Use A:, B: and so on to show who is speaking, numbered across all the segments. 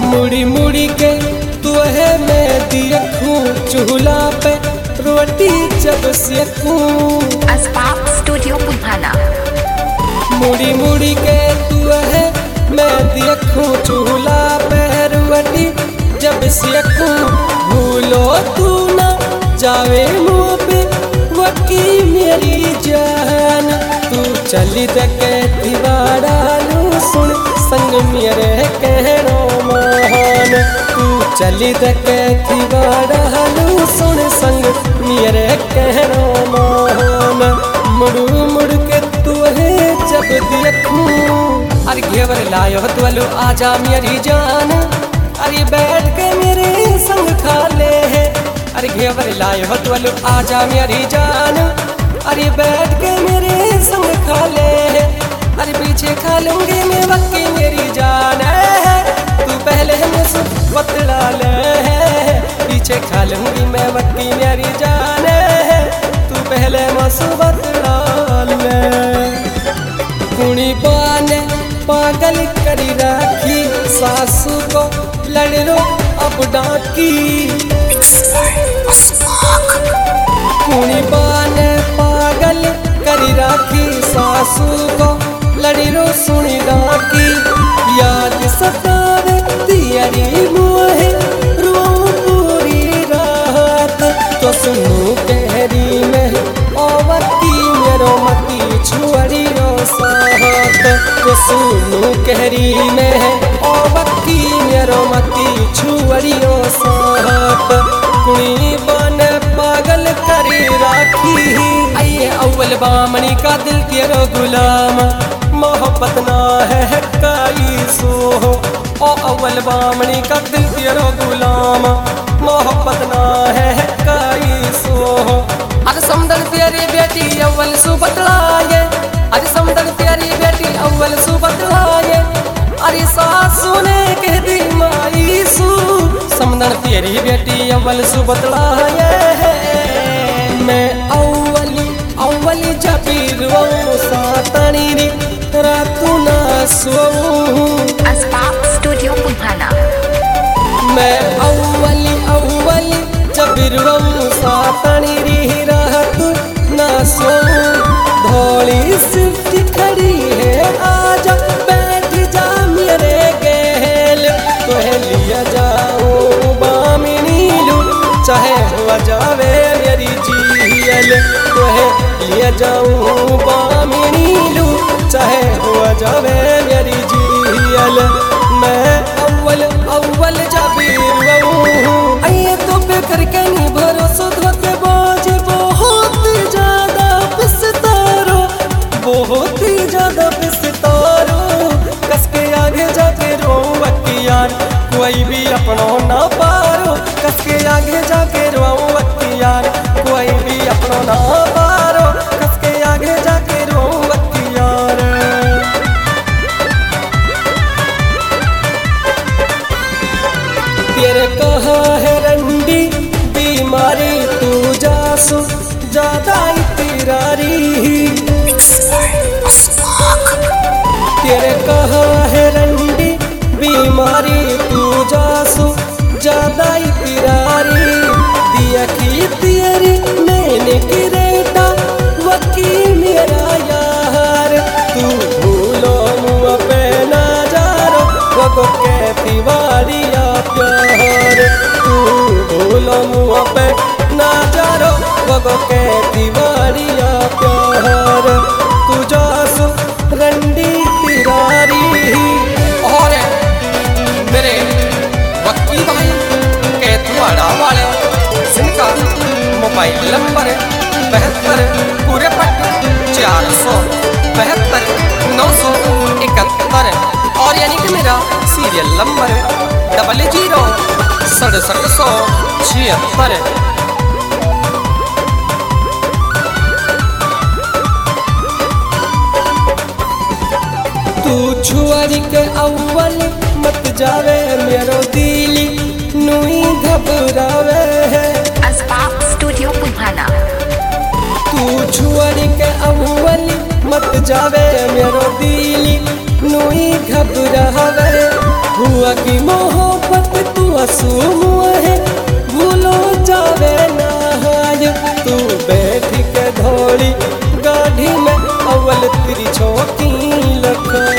A: मुड़ी मुड़ी के तू है मैं देखूं चूल्हा पे रोटी जब सेकूं।
B: Asbab Studio Pulbhana।
A: मुड़ी मुड़ी के तू है मैं देखूं चूल्हा पे रोटी जब सेकूं। भूलो तू ना जावे मुँह पे वकी मेरी जान। तू चली दके दीवारा लू सुन संग मेरे कहनो महान। तू चली दके दीवारा लू सुन संग मेरे कहनो महान। मुड़ मुड़ के तू है जब देखूं। अरे घेवर लायो तुलू आजा मेरी जान। अरे बैठ के मेरे संग खा ले है। अरे घेवर लायो तुलू आजा मेरी जान। अरे बैठ के मेरे संग खा ले है। अरे पीछे खा लूंगी मैं वक्की मेरी जान है। तू पहले मुझसे बतला ले है। पीछे खा लूंगी मैं वक्की मेरी जान है। तू पहले मुझसे बतला ले। कुणी बाने पागल करी राखी सासू को लड़ो अब डाकी। कुणी बाने पागल करी राखी सासू को लड़ो सुनी डाकी। याद सतावे तियरी मुहे रो पूरी रात। तो सुनू कहरी में ओवती मेरो मती छुअरियो साहत। तो सुनू कहरी में ओवती मेरो मती छुअरियो साहत। कुणी बन पागल करी राखी। आइए अव्वल बामणी का दिल तेरो गुलाम। मोहब्बत ना है काई सो ओ अव्वल बामणी का दिल तेरो गुलाम। मोहब्बत ना है काई सो। अरे समदन तेरी बेटी अव्वल सु बतलाए। अरे समदन तेरी बेटी अव्वल सु बतलाए। अरे सासू ने कह दी माई सु समदन तेरी बेटी अव्वल सु बतलाए। मैं अव्वली जबीर सातनी री रातू ना सोऊं।
B: Asbab Studio Pulbhana।
A: मैं अव्वली जबीर सातनी री रातू ना सोऊं। धोली सिफ्ट खड़ी है आजा बैठ जा मेरे गेल। तुहे लिया जाऊं बामिनी लू चाहे हुआ जावे मेरी जील। तुहे लिया जाऊं बामिनी लू चाहे हुआ जावे मेरी जील। मैं अव्वल जबीर हूँ। आइए तो पे करके नहीं भरोसा धोते बाज बहुत ज्यादा पिसतारो। बहुत ही ज्यादा पिसतारो। कसके आगे जाके रो वक्की यार कोई भी अपनों ना पारो। कसके आगे जाके रो वक्की यार कोई भी अपनों ना पारो। कसके आगे जाके रो वक्की यार। तेरे कहा है रंडी बीमारी तू जासू ज्यादा इतरारी। तेरे कहा है रंडी बीमारी तू जासू ज्यादा इतरारी। दिया की तेरी मैंने गिरेटा वकी मेरा यार। तू भूलो मुँह पे ना जारो वगो कहती वालिया प्यार। तू भूलो मुँह पे ना जारो वगो कहती वालिया प्यार। तू जासू रंडी तिरारी। और मेरे वकील भाई कैथवाड़ा वाले जिनका मोबाइल नंबर 72 472 971 और यानी कि मेरा सीरियल नंबर 00 6776। तू छुआरी के अव्वल मत जावे मेरो दिली नुई घबरावे है।
B: Asbab Studio Pulbhana।
A: तू छुआरी के अव्वल मत जावे मेरो दिली नुई घबरावे। हुआ की मोह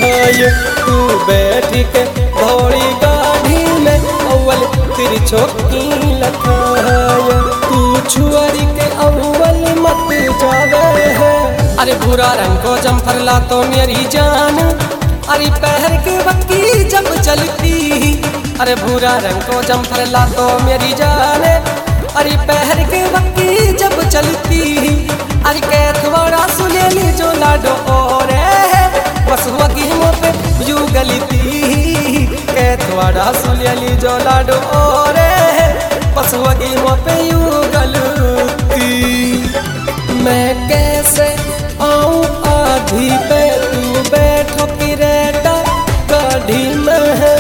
A: तू बैठ के घोड़ी गाड़ी में अव्वल तिरछोकी लखाय तू छुअरी के अव्वल मत जावे है। अरे भूरा रंग को जम्फर ला तो मेरी जान, अरे पहर के बक्की जब चलती। अरे भूरा रंग को जम्फर ला तो मेरी जान, अरे पहर के बक्की जब चलती। अरे कैथवाड़ा सुलेली जो लाडो और बस हुआ गेमों पे यू गलती। कैथवाड़ा सुलेली जो लाडो और बस हुआ गेमों पे यू गलती। मैं कैसे आऊं आधी पे तू बैठो किरेटा गाड़ी में है।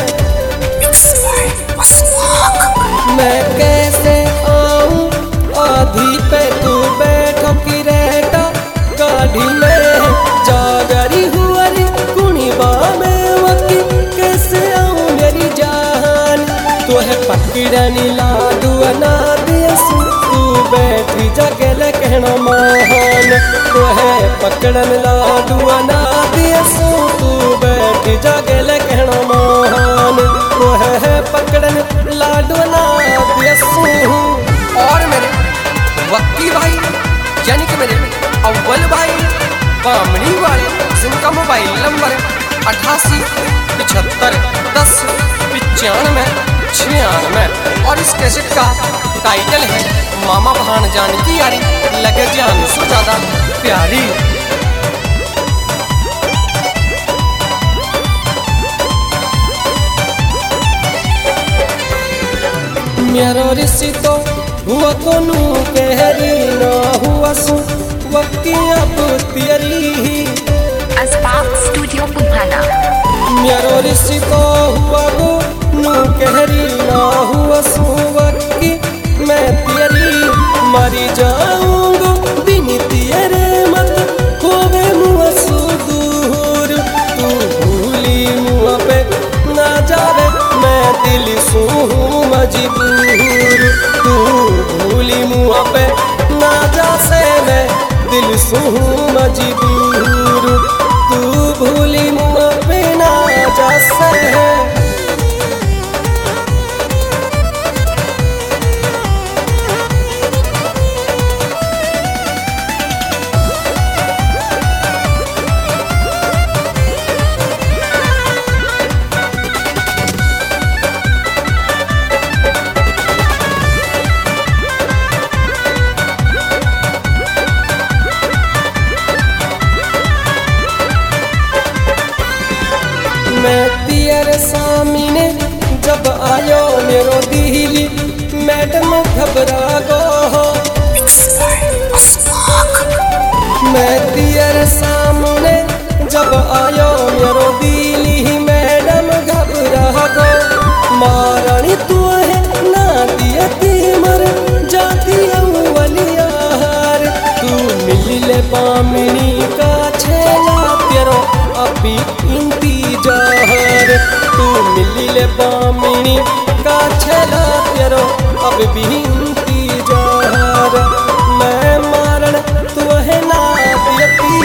A: मैं कैसे आऊं आधी पे तू बैठो किरेटा गाड़ी में। जागरी हुआरी कुणीबा में वकी कैसे आऊं मेरी जान। तो है पकड़नी लाडू ना दियसू तू बैठी जगल कहना महान। तो है पकड़न लाडू ना दियसू तू बैठी जगल कहना महान। तो है पकड़न लाडू ना दियसू। और मेरे वक्की भाई यानी कि मेरे अव्वल भाई बामणी वाले जिनका मोबाइल नंबर 88 75 10 95 96 और इस कैसेट का टाइटल है मामा भान जान की यारी लगे जान से ज्यादा प्यारी। मेरो रिश्तो हुआ कोनू कहरी ना हुआ सु वक्किया पुतियरी।
B: अस्पाक स्टूडियो पुधाना।
A: मेरो रिश्तो हुआ कोनू कहरी ना हुआ सु वक्की मैं तियरी। मरी जाऊंगा बिन तियरे मत होवे मुआ सु दूर। तू भूली मुआ पे ना जावे मैं दिल सू मजबूर। तू भूली मुआ पे ना जा से मैं दिल सू मजबूर। तू भूली मुआ पे ना जा से। मैं तेरे सामने जब आयो मेरो दिली मैडम घबरा गो। मैं तेरे सामने जब आयो मेरो दिली मैडम घबरा गो। मारणी तू है ना दिया मर जाती अव्वलियार। तू मिले बामणी का छेला तेरो अभी इंतजार। तू मिले बामणी का छेला तेरो अब भी इंतजार। मैं मारण तू है ना दियती।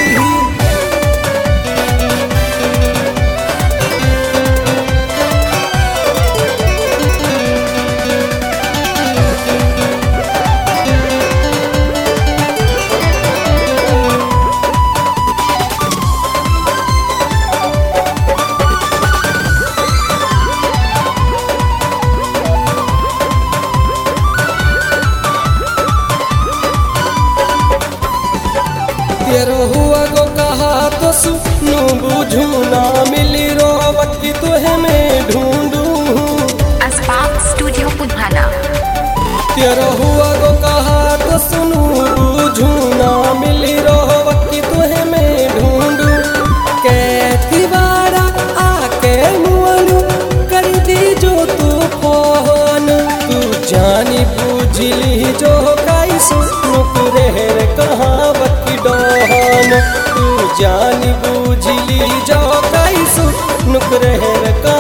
A: तेरो हुआ को कहा तो सुनू बुझू ना मिली रोवती तुहे मैं ढूंढू।
B: अस्पाक स्टूडियो पुधाना।
A: तेरो हुआ को कहा तो सुनू बुझू ना मिली रोवती तुहे मैं ढूंढू। कैथी बारा आके मुअलू कर दी जो तू फोन। तू जानी बुझली जो काई सुनू रे कहाँ वकी डोन। तू जानी बुझली जो काई सुनू रे